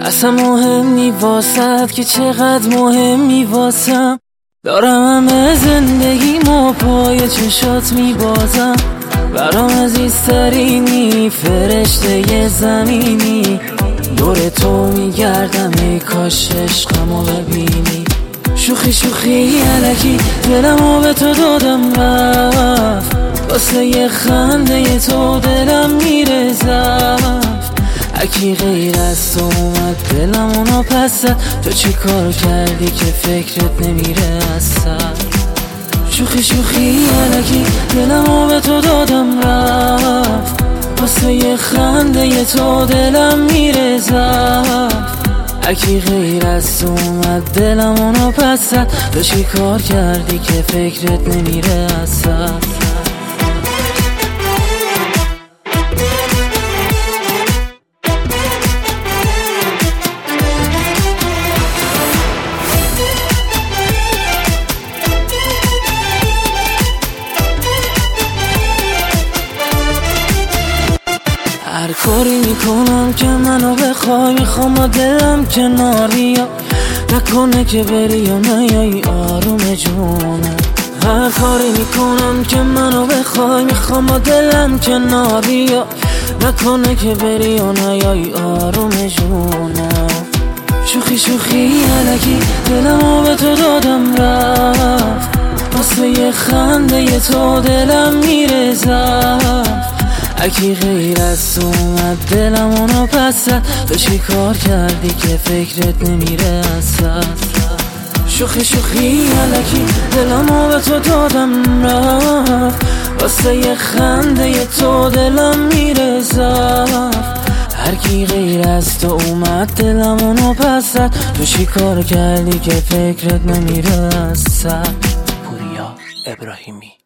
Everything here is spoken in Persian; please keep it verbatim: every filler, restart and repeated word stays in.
اصلا مهم نی واسد که چقدر مهمی واسم. دارم همه زندگیمو پای چشات میبازم. برام عزیزترینی، فرشته زمینی. دور تو میگردم ای کاش عشقمو ببینی. شوخی شوخی علکی دلمو به تو دادم رفت. واسه یه خنده تو دلم میره زفت. اکی غیر از تو اومد دلم اونو پس زد. تو چی کار کردی که فکرت نمیره از سر؟ شوخی شوخی علکی دلمو به تو دادم رفت. واسه یه خنده تو دلم میره زفت. اکی غیر از تو اومد دلم اونو پس زد. تو چی کار کردی که فکرت نمیره از سر؟ هر کاری میکنم که منو بخوای، میخوام با دلم کنار بیا. نکنه که بری یا نیایی آروم جونم. هر کاری میکنم که منو بخوای، میخوام با دلم کنار بیا. نکنه که بری یا نیایی آروم جونم. شوخی شوخی علکی دلمو به تو دادم رفت. واسه یه خنده تو دلم میره زفت. اکی غیر از تو اومد دلم اونو پس زد. تو چی کار کردی که فکرت نمیره از سر؟ شوخی شوخی علکی دلمو به تو دادم رفت. واسه یه خنده تو دلم میره زفت. هر کی غیر از تو اومد دلم اونو پس زد. تو چی کار کردی که فکرت نمیره از سر؟ پوریا ابراهیمی.